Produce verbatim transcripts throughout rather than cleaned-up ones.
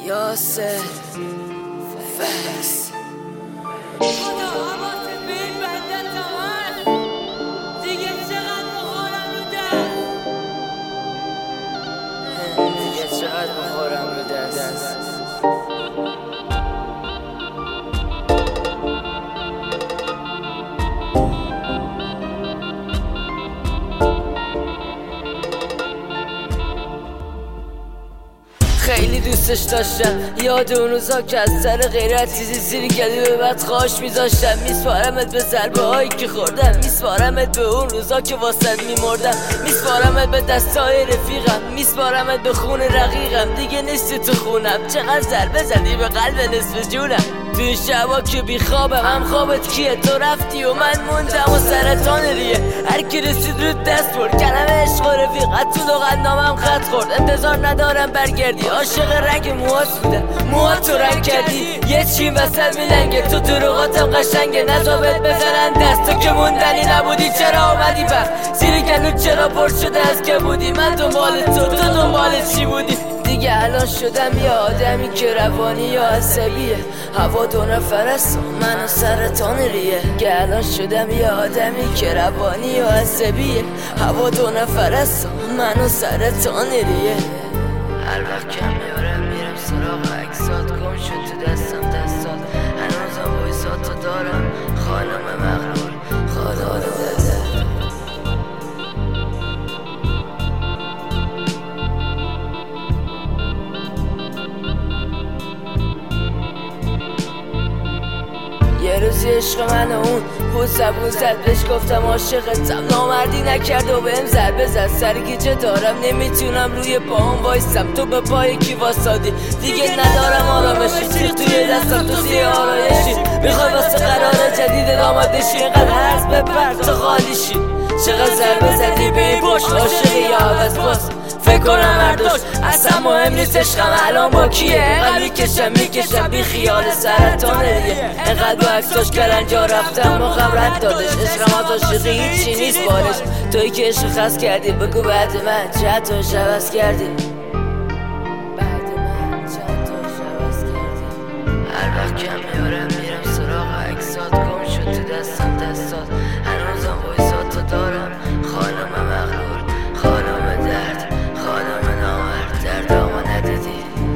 یاسر فکس خدا حواست به این بنده تمام دیگه چقدر بخورم رو دست دیگه چقدر بخورم رو دست خیلی دوستش داشتم، یاد اون روزا که از سر غیرت چیزی زیر گلوی به بعد خواش میذاشتم. میسپارمت به ضربه هایی که خوردم، میسپارمت به اون روزا که واسد میمردم، میسپارمت به دستای رفیقم، میسپارمت به خون رقیقم. دیگه نیستی تو خونم، چقدر ضربه زدی به قلب نصف جونم. تو این شبا که بی خوابم، هم خوابت کیه؟ تو رفتی و من موندم و سرطان ریه. هر کی رسید رو دست برد، کلمه عشق و رفیقت تو لغتنامه‌ام خط خورد. انتظار ندارم برگردی، عاشق رنگ موهات بودم، موهات تو رنگ کردی. یه چین وسط میلنگه، تو دروغاتم قشنگه. نزابت بزنن دست، تو که موندنی نبودی. چرا آمدی بخت زیر گلو؟ چرا پر شده از که بودی؟ من دنبال تو، تو دنبال چی بودی؟ دیگه الان شدم یه آدمی که روانی یا عصبیه. هوا دو نفر است و من و سرطان ریه. دیگه الان شدم یه آدمی که روانی یا عصبیه. هوا دو نفر است و من و سرطان ریه. هر وقت کم میارم میرم سراغ عکسات، گم شد تو دستم دستات. هنوزم وایساتو دارم، خانم مغرور خدا رو داده. یه روزی عشق من و اون بود، زبون زد بهش گفتم عاشقتم. نامردی نکرد و بهم ضربه زد. سرگیجه دارم نمیتونم روی پاهم وایسم. تو به پای کی واسادی؟ دیگه ندارم آرامشی. تیغ توی دستم، تو زیر آرایشی. میخوای واسه قرار جدید آماده شی؟ اینقدر هرز بپر تو خالی شی. چقدر ضربه زدی به این پشت، عاشقی یا عوض باز. فکر کنم هردوش اصلا مهم نیست. عشقم الان با کیه؟ اینقدر میکشم میکشم بی خیال سرطان ریه. اینقدر با عکساش کلنجا رفتم موقعم رد دادش. عشقم از عاشقی هیچی نیست بارش. تویی که عشق خست کردی، بگو بعد من چند تا عوض کردی؟ بعد من چند تا عوض کردی؟ هر وقت کم میارم میرم سراغ عکسات، گم شد تو دستم دستات. هنوزم وایساتو دارم، خانم مغرور خانم درد، خانم نامرد. دردامو ندیدی.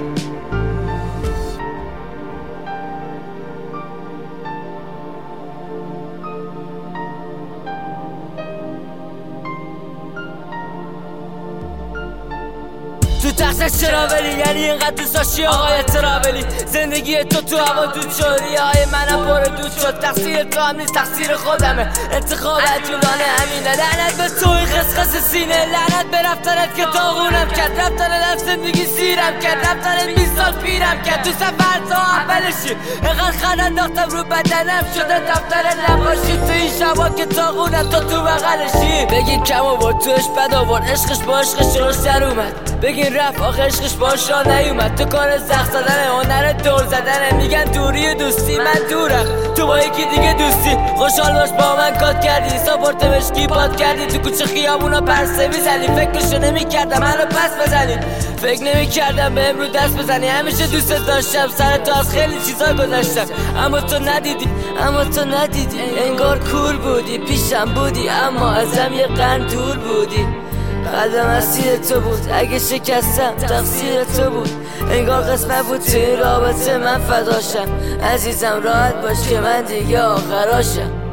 تو تختش چراولی، یعنی اینقدر دوست داشتی آقای تراولی. زندگی تو تو هوا دود شد، ریه های منم پر دود شد. تقصیر تو هم نیست، تقصیر خودمه. انتخاب عجولانه همینه. لعنت به توی خسخس سینه، لعنت به رفتنت که داغونم کرد. رفتنت از زندگی سیرم کرد، رفتنت بیست سال پیرم کرد. تو سفر تا اولشی اینقدر خط انداختم رو بدنم، شده دفتر نقاشی. تو این شبا که داغونم تو تو بغلشی. بگین کم آورد تو عشق بد آورد، عشقش با عشقش جلوش در اومد. بگین رفت آخه عشقش باش را نیومد. تو کار زخ زدنه، هنر دور زدنه. میگن دوری دوستی، من دورم تو با یکی دیگه دوستی. خوشحال باش با من کات کردی، ساپورت مشکی پاد کردی. تو کوچه خیابونا پرسه میزنی، فکرشو نمیکردم منو پس بزنی. فکر نمیکردم بهم رو دست بزنی. همیشه دوست داشتم، سر تو از خیلی چیزا گذشتم. اما تو ندیدی، اما تو ندیدی. انگار کور بودی، پیشم بودی اما ازم یه قرن دور بودی. قلبم اسیر تو بود، اگه شکستم تقصیر تو بود. انگار قسمت بود توی رابطه من فداشم. عزیزم راحت باش که من دیگه آخراشم.